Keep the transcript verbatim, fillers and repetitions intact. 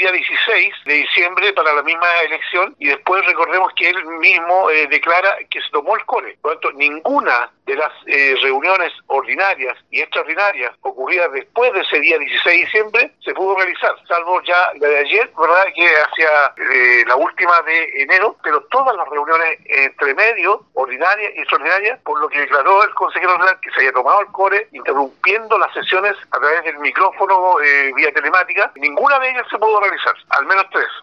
día dieciséis de diciembre para la misma elección, y después recordemos que él mismo eh, declara que se tomó el core. Por lo tanto, ninguna de las eh, reuniones ordinarias y extraordinarias ocurridas después de ese día dieciséis de diciembre se pudo realizar, salvo ya la de ayer, ¿verdad?, que hacia eh, la última de enero, pero todas las reuniones entre medio, ordinarias y extraordinarias, por lo que declaró el consejero general que se había tomado el core, interrumpiendo las sesiones a través del micrófono eh, vía telemática, ninguna de ellas se pudo realizar, al menos tres.